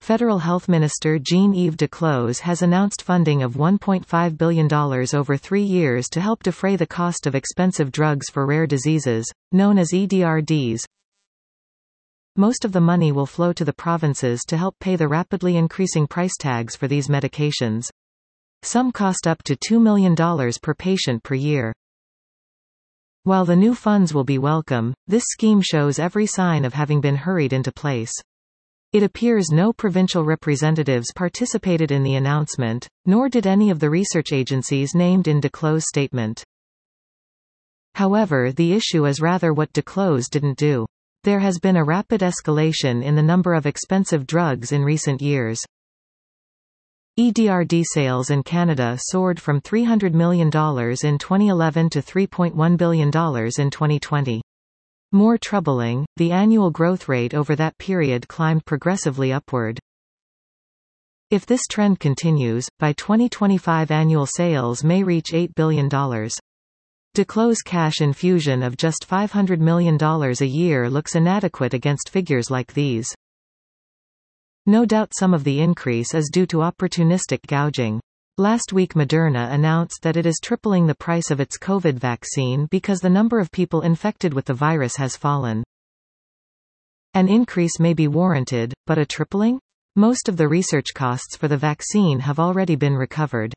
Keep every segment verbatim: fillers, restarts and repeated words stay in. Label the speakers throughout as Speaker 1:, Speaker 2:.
Speaker 1: Federal Health Minister Jean-Yves Duclos has announced funding of one point five billion dollars over three years to help defray the cost of expensive drugs for rare diseases, known as E D R Ds. Most of the money will flow to the provinces to help pay the rapidly increasing price tags for these medications. Some cost up to two million dollars per patient per year. While the new funds will be welcome, this scheme shows every sign of having been hurried into place. It appears no provincial representatives participated in the announcement, nor did any of the research agencies named in Duclos' statement. However, the issue is rather what Duclos didn't do. There has been a rapid escalation in the number of expensive drugs in recent years. E D R D sales in Canada soared from three hundred million dollars in twenty eleven to three point one billion dollars in twenty twenty. More troubling, the annual growth rate over that period climbed progressively upward. If this trend continues, by twenty twenty-five annual sales may reach eight billion dollars. Duclos' cash infusion of just five hundred million dollars a year looks inadequate against figures like these. No doubt some of the increase is due to opportunistic gouging. Last week Moderna announced that it is tripling the price of its COVID vaccine because the number of people infected with the virus has fallen. An increase may be warranted, but a tripling? Most of the research costs for the vaccine have already been recovered.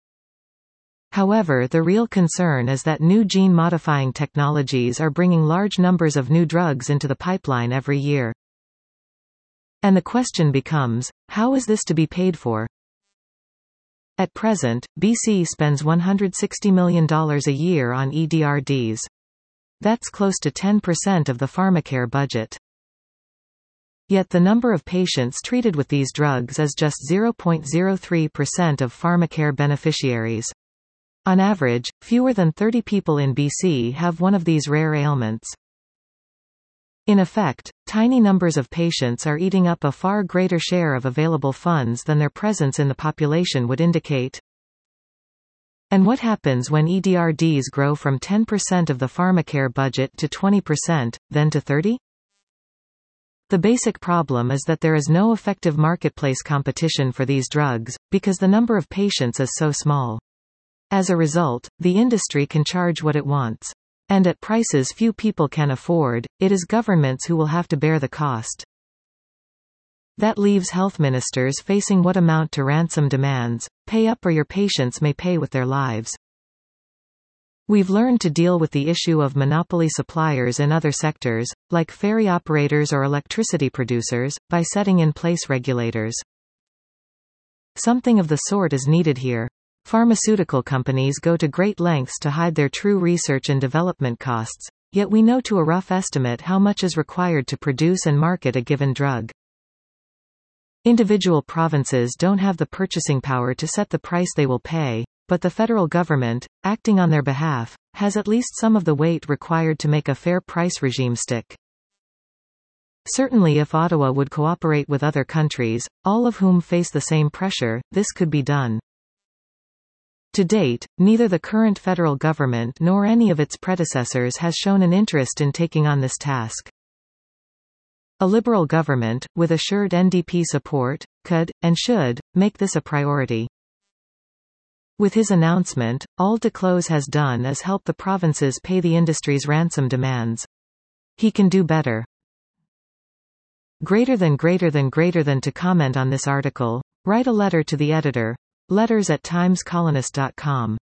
Speaker 1: However, the real concern is that new gene-modifying technologies are bringing large numbers of new drugs into the pipeline every year. And the question becomes, how is this to be paid for? At present, B C spends one hundred sixty million dollars a year on E D R Ds. That's close to ten percent of the pharmacare budget. Yet the number of patients treated with these drugs is just zero point zero three percent of pharmacare beneficiaries. On average, fewer than thirty people in B C have one of these rare ailments. In effect, tiny numbers of patients are eating up a far greater share of available funds than their presence in the population would indicate. And what happens when E D R Ds grow from ten percent of the pharmacare budget to twenty percent, then to thirty percent? The basic problem is that there is no effective marketplace competition for these drugs, because the number of patients is so small. As a result, the industry can charge what it wants. And at prices few people can afford, it is governments who will have to bear the cost. That leaves health ministers facing what amount to ransom demands: pay up or your patients may pay with their lives. We've learned to deal with the issue of monopoly suppliers in other sectors, like ferry operators or electricity producers, by setting in place regulators. Something of the sort is needed here. Pharmaceutical companies go to great lengths to hide their true research and development costs, yet we know to a rough estimate how much is required to produce and market a given drug. Individual provinces don't have the purchasing power to set the price they will pay, but the federal government, acting on their behalf, has at least some of the weight required to make a fair price regime stick. Certainly if Ottawa would cooperate with other countries, all of whom face the same pressure, this could be done. To date, neither the current federal government nor any of its predecessors has shown an interest in taking on this task. A Liberal government, with assured N D P support, could, and should, make this a priority. With his announcement, all Duclos has done is help the provinces pay the industry's ransom demands. He can do better. Greater than greater than greater than to comment on this article, write a letter to the editor. Letters at times colonist dot com